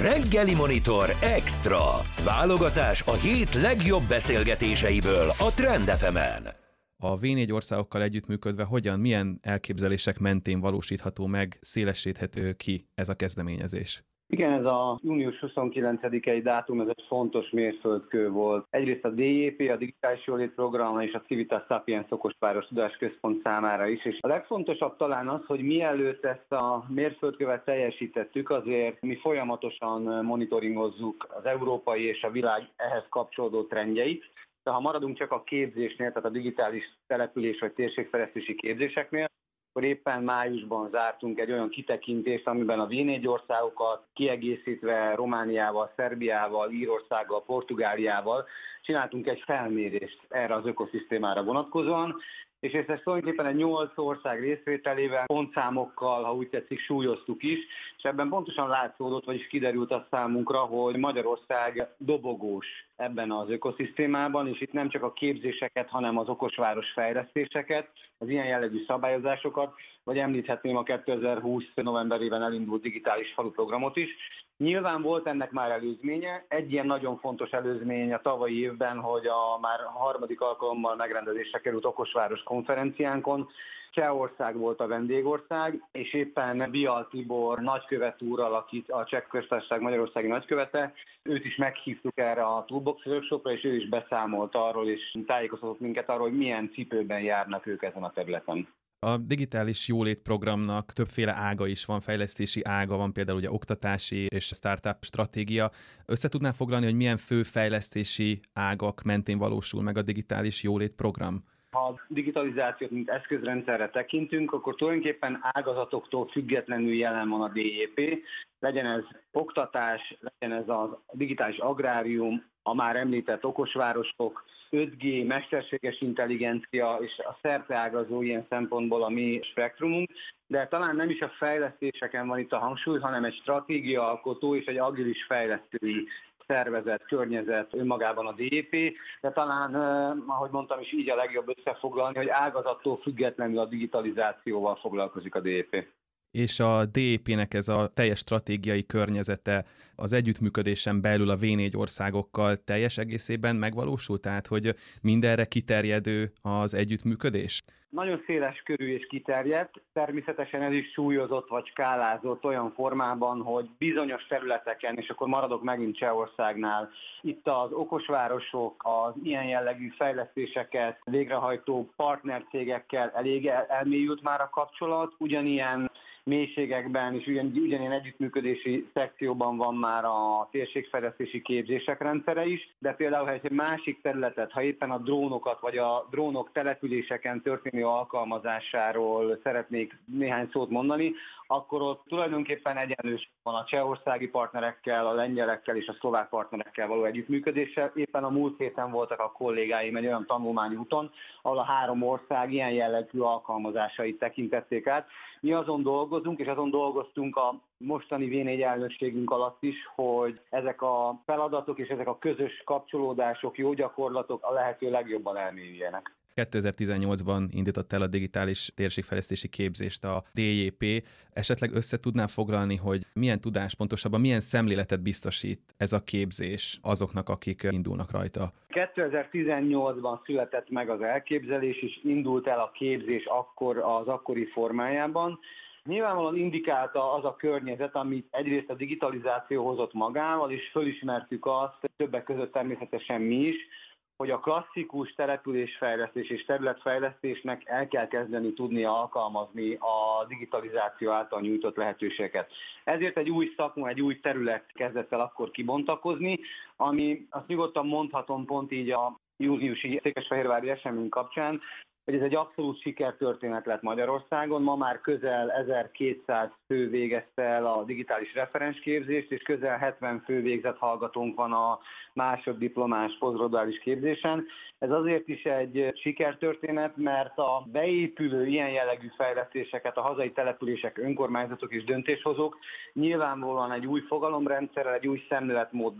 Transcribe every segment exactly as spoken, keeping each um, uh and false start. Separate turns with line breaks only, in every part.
Reggeli Monitor Extra. Válogatás a hét legjobb beszélgetéseiből a Trend ef emen.
A vé négy országokkal együttműködve hogyan, milyen elképzelések mentén valósítható meg, szélesíthető ki ez a kezdeményezés?
Igen, ez a június huszonkilencedikei dátum, ez egy fontos mérföldkő volt. Egyrészt a dé jé pé, a Digitális Jólét Program és a Civitas Sapiens Okosváros Tudásközpont számára is. És a legfontosabb talán az, hogy mielőtt ezt a mérföldkövet teljesítettük, azért mi folyamatosan monitoringozzuk az európai és a világ ehhez kapcsolódó trendjeit. De ha maradunk csak a képzésnél, tehát a digitális település vagy térségfejlesztési képzéseknél, akkor éppen májusban zártunk egy olyan kitekintést, amiben a vé négy országokat kiegészítve Romániával, Szerbiával, Írországgal, Portugáliával csináltunk egy felmérést erre az ökoszisztémára vonatkozóan, és ezt tulajdonképpen egy nyolc ország részvételével, pontszámokkal, ha úgy tetszik, súlyoztuk is, és ebben pontosan látszódott, vagyis kiderült a számunkra, hogy Magyarország dobogós ebben az ökoszisztémában, és itt nem csak a képzéseket, hanem az okosváros fejlesztéseket, az ilyen jellegű szabályozásokat, vagy említhetném a kétezer-húsz novemberében elindult digitális falu programot is. Nyilván volt ennek már előzménye, egy ilyen nagyon fontos előzmény a tavalyi évben, hogy a már harmadik alkalommal megrendezésre került okosváros konferenciánkon, Csehország volt a vendégország, és éppen Bial Tibor nagykövet úrral, aki a Cseh Köztársaság magyarországi nagykövete, őt is meghívtuk erre a Toolbox workshopra, és ő is beszámolt arról, és tájékoztatott minket arról, hogy milyen cipőben járnak ők ezen a területen.
A digitális jólét programnak többféle ága is van, fejlesztési ága van, például ugye oktatási és startup stratégia. Össze tudná foglalni, hogy milyen fő fejlesztési ágak mentén valósul meg a digitális jólét program?
Ha a digitalizációt, mint eszközrendszerre tekintünk, akkor tulajdonképpen ágazatoktól függetlenül jelen van a dé jé pé. Legyen ez oktatás, legyen ez a digitális agrárium, a már említett okosvárosok, öt gé, mesterséges intelligencia és a szerteágazó ilyen szempontból a mi spektrumunk, de talán nem is a fejlesztéseken van itt a hangsúly, hanem egy stratégiaalkotó és egy agilis fejlesztői szervezet, környezet önmagában a dé jé pé, de talán, ahogy mondtam is, így a legjobb összefoglalni, hogy ágazattól függetlenül a digitalizációval foglalkozik a dé jé pé.
És a dé jé pének ez a teljes stratégiai környezete az együttműködésen belül a vé négy országokkal teljes egészében megvalósult? Tehát, hogy mindenre kiterjedő az együttműködés?
Nagyon széles körű és kiterjedt, természetesen ez is súlyozott vagy skálázott olyan formában, hogy bizonyos területeken, és akkor maradok megint Csehországnál, itt az okosvárosok, az ilyen jellegű fejlesztéseket végrehajtó partnercégekkel elég elmélyült már a kapcsolat, ugyanilyen mélységekben és ugyan, ugyanilyen együttműködési szekcióban van már a térségfejlesztési képzések rendszere is, de például, ha egy másik területet, ha éppen a drónokat vagy a drónok településeken történő alkalmazásáról szeretnék néhány szót mondani, akkor ott tulajdonképpen egyenlőség van a csehországi partnerekkel, a lengyelekkel és a szlovák partnerekkel való együttműködéssel. Éppen a múlt héten voltak a kollégáim egy olyan tanulmányúton, ahol a három ország ilyen jellegű alkalmazásait tekintették át. Mi azon dolgozunk, és azon dolgoztunk a mostani vé négy elnökségünk alatt is, hogy ezek a feladatok és ezek a közös kapcsolódások, jó gyakorlatok a lehető legjobban elmélyüljenek.
kétezer-tizennyolcban indított el a digitális térségfejlesztési képzést a dé jé pé. Esetleg össze tudnám foglalni, hogy milyen tudás, pontosabban milyen szemléletet biztosít ez a képzés azoknak, akik indulnak rajta?
kétezer-tizennyolcban született meg az elképzelés, és indult el a képzés akkor az akkori formájában. Nyilvánvalóan indikálta az a környezet, amit egyrészt a digitalizáció hozott magával, és fölismertük azt, többek között természetesen mi is, hogy a klasszikus településfejlesztés és területfejlesztésnek el kell kezdeni tudnia alkalmazni a digitalizáció által nyújtott lehetőségeket. Ezért egy új szakma, egy új terület kezdett el akkor kibontakozni, ami azt nyugodtan mondhatom pont így a júniusi székesfehérvári esemény kapcsán, hogy ez egy abszolút sikertörténet lett Magyarországon. Ma már közel ezerkétszáz fő végezte el a digitális referensképzést, és közel hetven fő végzett hallgatónk van a másoddiplomás posztgraduális képzésen. Ez azért is egy sikertörténet, mert a beépülő ilyen jellegű fejlesztéseket a hazai települések, önkormányzatok és döntéshozók nyilvánvalóan egy új fogalomrendszerrel, egy új szemléletmóddal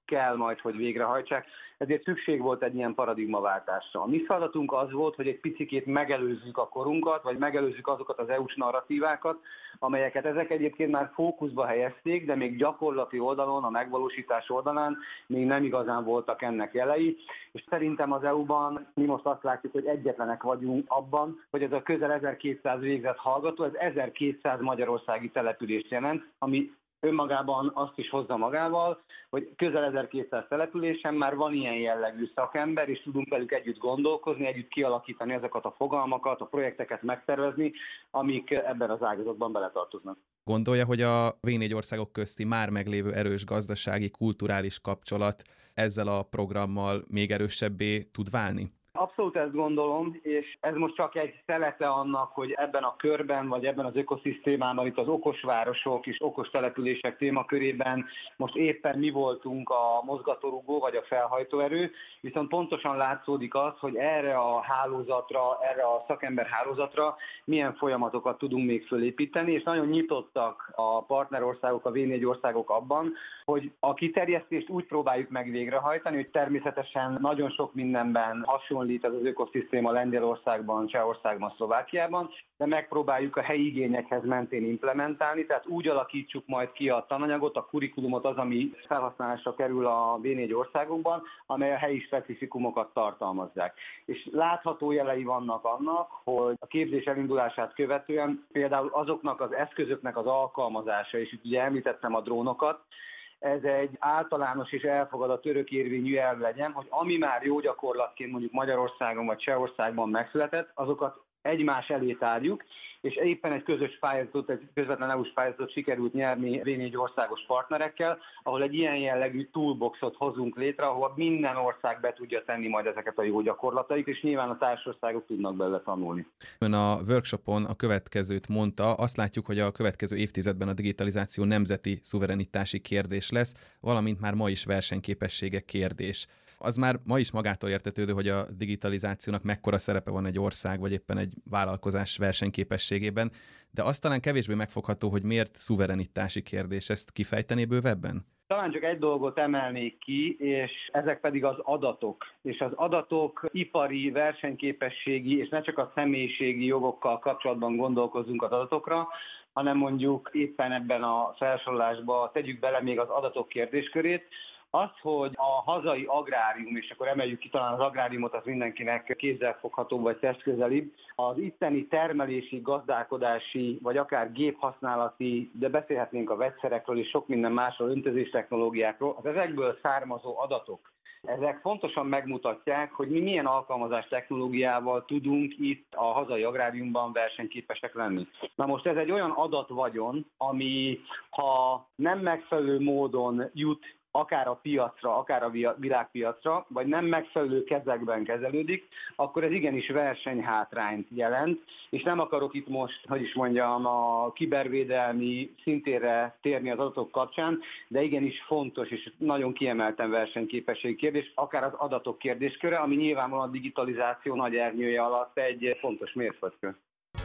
kell majd, hogy végrehajtsák, ezért szükség volt egy ilyen paradigmaváltásra. A mi feladatunk az volt, hogy egy picikét megelőzzük a korunkat, vagy megelőzzük azokat az é u-s narratívákat, amelyeket ezek egyébként már fókuszba helyezték, de még gyakorlati oldalon, a megvalósítás oldalán még nem igazán voltak ennek jelei. És szerintem az é u-ban mi most azt látjuk, hogy egyetlenek vagyunk abban, hogy ez a közel ezerkétszáz végzett hallgató, ez ezerkétszáz magyarországi települést jelent, ami önmagában azt is hozza magával, hogy közel ezerkétszáz településen már van ilyen jellegű szakember, és tudunk velük együtt gondolkozni, együtt kialakítani ezeket a fogalmakat, a projekteket megtervezni, amik ebben az ágazatban beletartoznak.
Gondolja, hogy a vé négy országok közti már meglévő erős gazdasági, kulturális kapcsolat ezzel a programmal még erősebbé tud válni?
Abszolút ezt gondolom, és ez most csak egy szelete annak, hogy ebben a körben, vagy ebben az ökoszisztémában, itt az okos városok és okos települések témakörében most éppen mi voltunk a mozgatórugó, vagy a felhajtóerő, viszont pontosan látszódik az, hogy erre a hálózatra, erre a szakember hálózatra milyen folyamatokat tudunk még fölépíteni, és nagyon nyitottak a partnerországok, a vé négy országok abban, hogy a kiterjesztést úgy próbáljuk meg végrehajtani, hogy természetesen nagyon sok mindenben hasonlít ez az ökoszisztéma Lengyelországban, Csehországban, Szlovákiában, de megpróbáljuk a helyi igényekhez mentén implementálni, tehát úgy alakítsuk majd ki a tananyagot, a kurikulumot, az, ami felhasználásra kerül a vé négy országokban, amely a helyi specifikumokat tartalmazzák. És látható jelei vannak annak, hogy a képzés elindulását követően például azoknak az eszközöknek az alkalmazása, és itt ugye említettem a drónokat, ez egy általános és elfogadott örökérvényű elv legyen, hogy ami már jó gyakorlatként mondjuk Magyarországon vagy Csehországban megszületett, azokat egymás elé tárjuk, és éppen egy közös pályázatot, egy közvetlen é u-s pályázatot sikerült nyerni vé négy országos partnerekkel, ahol egy ilyen jellegű toolboxot hozunk létre, ahol minden ország be tudja tenni majd ezeket a jó gyakorlatait, és nyilván a társországok tudnak belőle tanulni.
Ön a workshopon a következőt mondta, azt látjuk, hogy a következő évtizedben a digitalizáció nemzeti szuverenitási kérdés lesz, valamint már ma is versenyképessége kérdés. Az már ma is magától értetődő, hogy a digitalizációnak mekkora szerepe van egy ország, vagy éppen egy vállalkozás versenyképességében, de azt talán kevésbé megfogható, hogy miért szuverenitási kérdés. Ezt kifejtené bővebben?
Talán csak egy dolgot emelnék ki, és ezek pedig az adatok. És az adatok ipari, versenyképességi, és ne csak a személyiségi jogokkal kapcsolatban gondolkozunk az adatokra, hanem mondjuk éppen ebben a felsorolásban tegyük bele még az adatok kérdéskörét. Az, hogy a hazai agrárium, és akkor emeljük ki talán az agráriumot, az mindenkinek kézzelfogható vagy testközelibb, az itteni termelési, gazdálkodási, vagy akár géphasználati, de beszélhetnénk a vegyszerekről és sok minden másról, öntözés technológiákról, az ezekből származó adatok. Ezek fontosan megmutatják, hogy mi milyen alkalmazás technológiával tudunk itt a hazai agráriumban versenyképesek lenni. Na most ez egy olyan adatvagyon, ami ha nem megfelelő módon jut akár a piacra, akár a világpiacra, vagy nem megfelelő kezekben kezelődik, akkor ez igenis versenyhátrányt jelent, és nem akarok itt most, hogy is mondjam, a kibervédelmi szintére térni az adatok kapcsán, de igenis fontos és nagyon kiemelten versenyképességi kérdés, akár az adatok kérdésköre, ami nyilvánvalóan a digitalizáció nagy ernyője alatt egy fontos mérföldkő.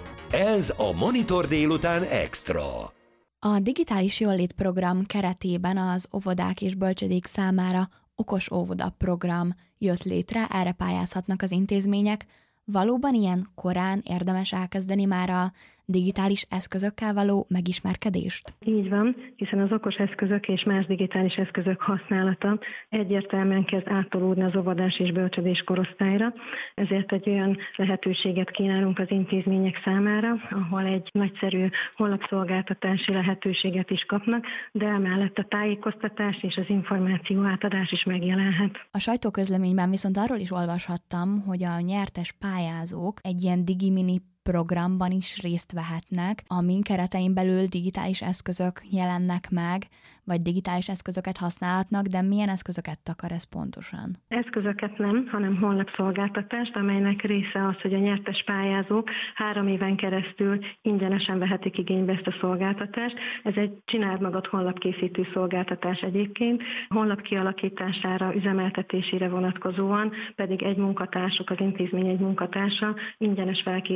Ez a Monitor délután extra.
A digitális jólét program keretében az óvodák és bölcsödék számára okos óvoda program jött létre, erre pályázhatnak az intézmények. Valóban ilyen korán érdemes elkezdeni már a digitális eszközökkel való megismerkedést?
Így van, hiszen az okos eszközök és más digitális eszközök használata egyértelműen kezd áttolódni az óvodás és bölcsödés korosztályra, ezért egy olyan lehetőséget kínálunk az intézmények számára, ahol egy nagyszerű honlapszolgáltatási lehetőséget is kapnak, de emellett a tájékoztatás és az információ átadás is megjelenhet.
A sajtóközleményben viszont arról is olvashattam, hogy a nyertes pályázók egy ilyen digimini programban is részt vehetnek, amin keretein belül digitális eszközök jelennek meg, vagy digitális eszközöket használhatnak, de milyen eszközöket takar ez pontosan?
Eszközöket nem, hanem honlapszolgáltatást, amelynek része az, hogy a nyertes pályázók három éven keresztül ingyenesen vehetik igénybe ezt a szolgáltatást. Ez egy csináld magad honlapkészítő szolgáltatás egyébként, honlap kialakítására, üzemeltetésére vonatkozóan pedig egy munkatársuk, az intézmény egy munkatársa ingyenes felkészítés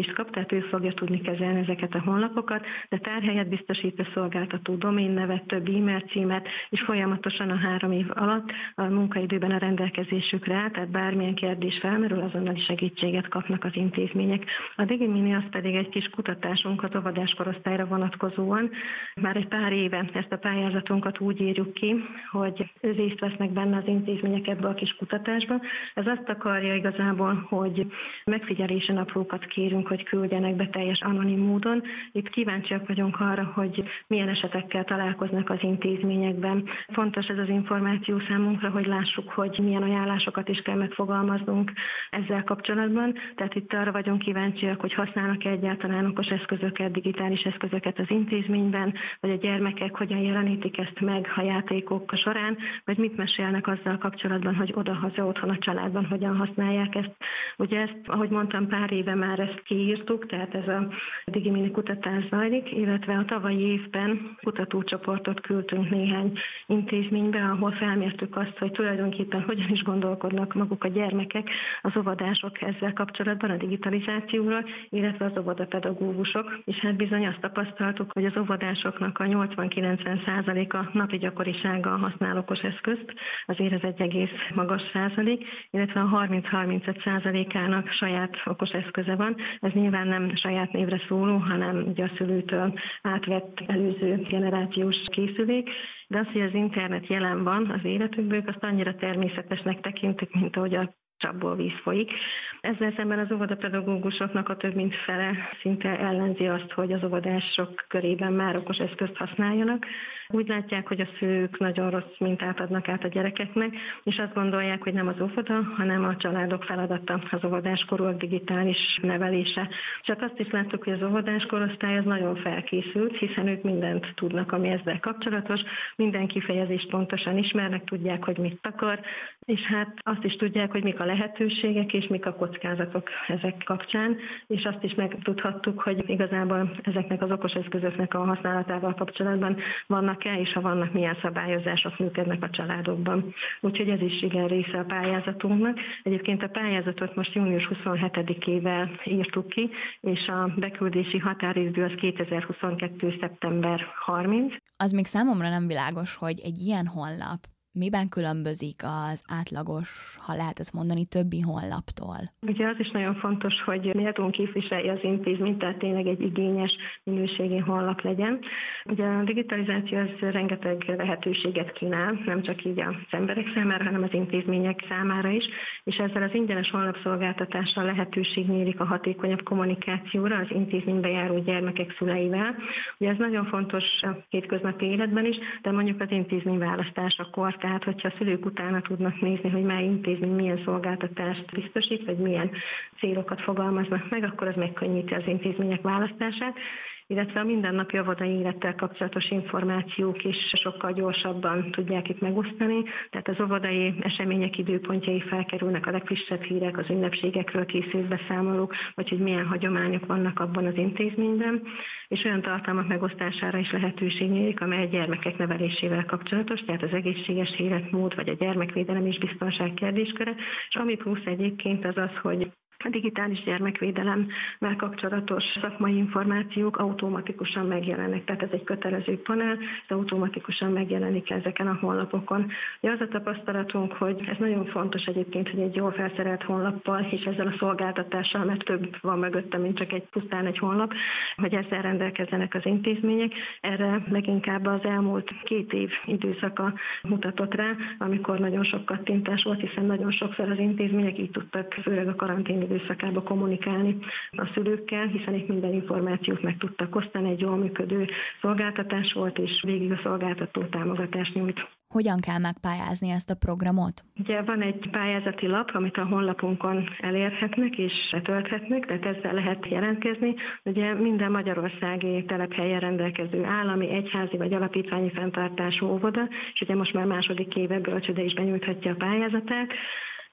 ellenőrzést kap, tehát ő fogja tudni kezelni ezeket a honlapokat, de tárhelyet biztosít a szolgáltató, doménnevet, több e-mail címet, és folyamatosan a három év alatt a munkaidőben a rendelkezésükre áll, tehát bármilyen kérdés felmerül, azonnali segítséget kapnak az intézmények. A DigiMini az pedig egy kis kutatásunk az óvodáskorosztályra vonatkozóan. Már egy pár éve ezt a pályázatunkat úgy írjuk ki, hogy részt vesznek benne az intézmények ebbe a kis kutatásba. Ez azt akarja igazából, hogy megfigyelési naplókat kérünk, hogy küldjenek be teljes anonim módon. Itt kíváncsiak vagyunk arra, hogy milyen esetekkel találkoznak az intézményekben. Fontos ez az információ számunkra, hogy lássuk, hogy milyen ajánlásokat is kell megfogalmaznunk ezzel kapcsolatban. Tehát itt arra vagyunk kíváncsiak, hogy használnak-e egyáltalán okos eszközöket, digitális eszközöket az intézményben, vagy a gyermekek hogyan jelenítik ezt meg a játékok során, vagy mit mesélnek azzal kapcsolatban, hogy oda-haza otthon a családban hogyan használják ezt. Ugye ezt, ahogy mondtam, pár éve már ezt kiírtuk, tehát ez a DigiMini kutatás zajlik, illetve a tavalyi évben kutatócsoportot küldtünk néhány intézménybe, ahol felmértük azt, hogy tulajdonképpen hogyan is gondolkodnak maguk a gyermekek, az óvodások ezzel kapcsolatban, a digitalizációról, illetve az óvodapedagógusok, és hát bizony azt tapasztaltuk, hogy az óvodásoknak a nyolcvan-kilencven százaléka napi gyakorisággal használ okos eszközt, azért ez egy egész magas százalék, illetve a harminc-harmincöt százalékának saját okos eszköze van. Ez nyilván nem saját névre szóló, hanem ugye a szülőtől átvett előző generációs készülék, de az, hogy az internet jelen van az életükből, azt annyira természetesnek tekintik, mint ahogy a csapból víz folyik. Ezzel szemben az óvodapedagógusoknak a több mint fele szinte ellenzi azt, hogy az óvodások körében már okos eszközt használjanak. Úgy látják, hogy a szülők nagyon rossz mintát adnak át a gyerekeknek, és azt gondolják, hogy nem az óvoda, hanem a családok feladata az óvodáskorúak digitális nevelése. Csak azt is láttuk, hogy az óvodáskorosztály az nagyon felkészült, hiszen ők mindent tudnak, ami ezzel kapcsolatos, minden kifejezést pontosan ismernek, tudják, hogy mit akar, és hát azt is tudják, hogy mik a lehetőségek és mik a kockázatok ezek kapcsán, és azt is megtudhattuk, hogy igazából ezeknek az okos eszközöknek a használatával kapcsolatban vannak-e, és ha vannak, milyen szabályozások működnek a családokban. Úgyhogy ez is igen része a pályázatunknak. Egyébként a pályázatot most június huszonhetedikével írtuk ki, és a beküldési határidő az kétezer-huszonkettő. szeptember harmincadika.
Az még számomra nem világos, hogy egy ilyen honlap miben különbözik az átlagos, ha lehet ezt mondani, többi honlaptól?
Ugye az is nagyon fontos, hogy méltón képviselje az intézményt, tehát tényleg egy igényes, minőségi honlap legyen. Ugye a digitalizáció az rengeteg lehetőséget kínál, nem csak így az emberek számára, hanem az intézmények számára is, és ezzel az ingyenes honlapszolgáltatással lehetőség nyílik a hatékonyabb kommunikációra az intézménybe járó gyermekek szüleivel. Ugye ez nagyon fontos a hétköznapi életben is, de mondjuk az intézmény választásakor. Tehát, hogyha a szülők utána tudnak nézni, hogy mely intézmény milyen szolgáltatást biztosít, vagy milyen célokat fogalmaznak meg, akkor az megkönnyíti az intézmények választását, illetve a mindennapi óvodai élettel kapcsolatos információk is sokkal gyorsabban tudják itt megosztani, tehát az óvodai események időpontjai felkerülnek, a legfrissebb hírek, az ünnepségekről készült beszámolók, vagy hogy milyen hagyományok vannak abban az intézményben, és olyan tartalmak megosztására is lehetőség nyílik, amely a gyermekek nevelésével kapcsolatos, tehát az egészséges életmód, vagy a gyermekvédelem és biztonság kérdésköre, és ami plusz egyébként az az, hogy a digitális gyermekvédelemmel kapcsolatos szakmai információk automatikusan megjelennek, tehát ez egy kötelező panel, ez automatikusan megjelenik ezeken a honlapokon. De az a tapasztalatunk, hogy ez nagyon fontos egyébként, hogy egy jól felszerelt honlappal és ezzel a szolgáltatással, mert több van mögötte, mint csak egy pusztán egy honlap, hogy ezzel rendelkezzenek az intézmények. Erre leginkább az elmúlt két év időszaka mutatott rá, amikor nagyon sok kattintás volt, hiszen nagyon sokszor az intézmények így tudtak, főleg a karantén időszakába kommunikálni a szülőkkel, hiszen itt minden információt meg tudtak osztani, egy jól működő szolgáltatás volt, és végig a szolgáltató támogatást nyújt.
Hogyan kell megpályázni ezt a programot?
Ugye van egy pályázati lap, amit a honlapunkon elérhetnek és letölthetnek, tehát ezzel lehet jelentkezni. Ugye minden magyarországi telephelyen rendelkező állami, egyházi vagy alapítványi fenntartású óvoda, és ugye most már második éve bölcsőde is benyújthatja a pályázatát.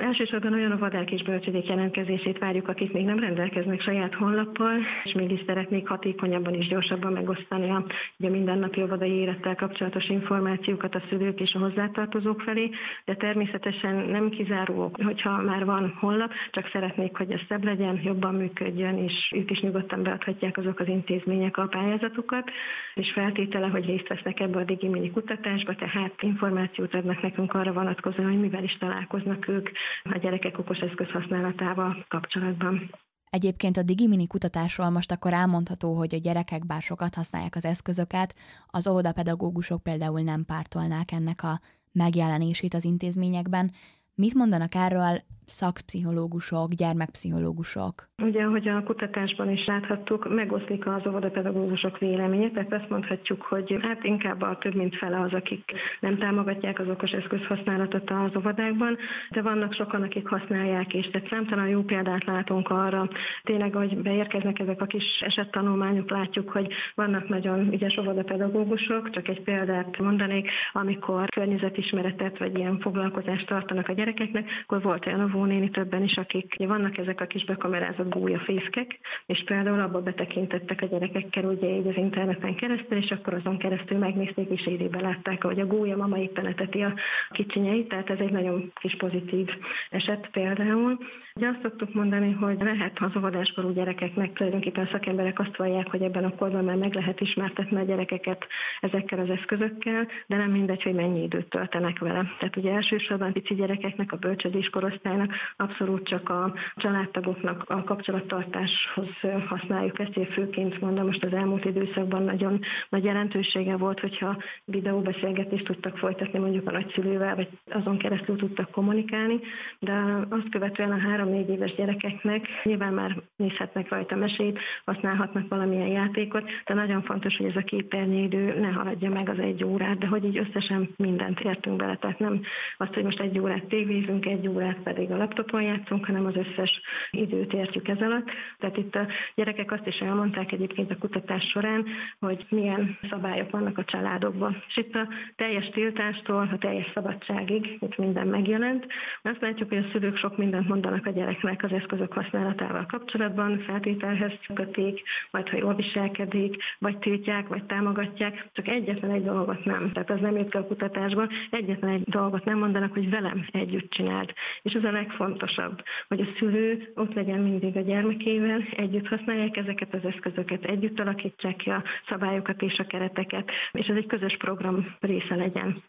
Elsősorban olyan óvodák és bölcsödék jelentkezését várjuk, akik még nem rendelkeznek saját honlappal, és mégis szeretnék hatékonyabban és gyorsabban megosztani a, a mindennapi óvodai élettel kapcsolatos információkat a szülők és a hozzátartozók felé, de természetesen nem kizáró, hogyha már van honlap, csak szeretnék, hogy ez szebb legyen, jobban működjön, és ők is nyugodtan beadhatják azok az intézmények a pályázatokat, és feltétele, hogy részt vesznek ebbe a DigiMini kutatásba, tehát információt adnak nekünk arra vonatkozóan, hogy mivel is találkoznak ők a gyerekek okos eszköz használatával kapcsolatban.
Egyébként a DigiMini kutatásról most akkor elmondható, hogy a gyerekek bár sokat használják az eszközöket, az óvodapedagógusok például nem pártolnák ennek a megjelenését az intézményekben. Mit mondanak erről szakpszichológusok, gyermekpszichológusok?
Ugye, ahogy a kutatásban is láthattuk, megoszlik az óvodapedagógusok véleménye, tehát azt mondhatjuk, hogy hát inkább a több mint fele az, akik nem támogatják az okos eszköz használatot az óvodákban, de vannak sokan, akik használják, és tehát számtalan jó példát látunk arra. Tényleg, hogy beérkeznek ezek a kis esettanulmányok, látjuk, hogy vannak nagyon ügyes óvodapedagógusok, csak egy példát mondanék, amikor környezetismeretet vagy ilyen foglalkozást tartanak a gyerekeknek, akkor volt olyan óvónéni többen is, akik ugye vannak ezek a kis bekamerázott gólyafészkek, és például abba betekintettek a gyerekekkel ugye így az interneten keresztül, és akkor azon keresztül megnézték, és élőben látták, hogy a gólya mama éppen eteti a kicsinyeit, tehát ez egy nagyon kis pozitív eset például. Ugye azt szoktuk mondani, hogy lehet az óvodáskorú gyerekeknek tulajdonképpen szakemberek azt vallják, hogy ebben a korban már meg lehet ismertetni a gyerekeket ezekkel az eszközökkel, de nem mindegy, hogy mennyi időt töltenek vele. Tehát ugye elsősorban pici gyerekeknek, a bölcsödés korosztálynak abszolút csak a családtagoknak a kapcsolattartáshoz használjuk ezt, én főként mondom, most az elmúlt időszakban nagyon nagy jelentősége volt, hogyha videóbeszélgetést tudtak folytatni mondjuk a nagyszülővel, vagy azon keresztül tudtak kommunikálni, de azt követően a három-négy éves gyerekeknek nyilván már nézhetnek rajta mesét, használhatnak valamilyen játékot, de nagyon fontos, hogy ez a képernyőidő ne haladja meg az egy órát, de hogy így összesen mindent értünk bele, tehát nem azt, hogy most egy órát tévézünk, egy órát pedig a laptopon játszunk, hanem az összes időt értjük ez alatt. Tehát itt a gyerekek azt is elmondták egyébként a kutatás során, hogy milyen szabályok vannak a családokban. És itt a teljes tiltástól a teljes szabadságig itt minden megjelent. Azt látjuk, hogy a szülők sok mindent mondanak a gyereknek az eszközök használatával kapcsolatban, feltételhez kötik, majd ha jól viselkedik, vagy tiltják, vagy támogatják, csak egyetlen egy dolgot nem. Tehát az nem jött ki a kutatásban, egyetlen egy dolgot nem mondanak, hogy velem együtt csináld. És ez a legfontosabb, hogy a szülő ott legyen mindig a gyermekével, együtt használják ezeket az eszközöket, együtt alakítsák ki a szabályokat és a kereteket, és ez egy közös program része legyen.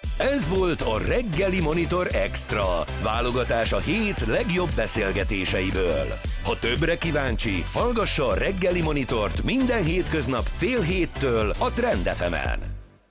Ez volt a Reggeli Monitor Extra, válogatás a hét legjobb beszélgetéseiből. Ha többre kíváncsi, hallgassa a Reggeli Monitort minden hétköznap fél héttől a Trend ef emen.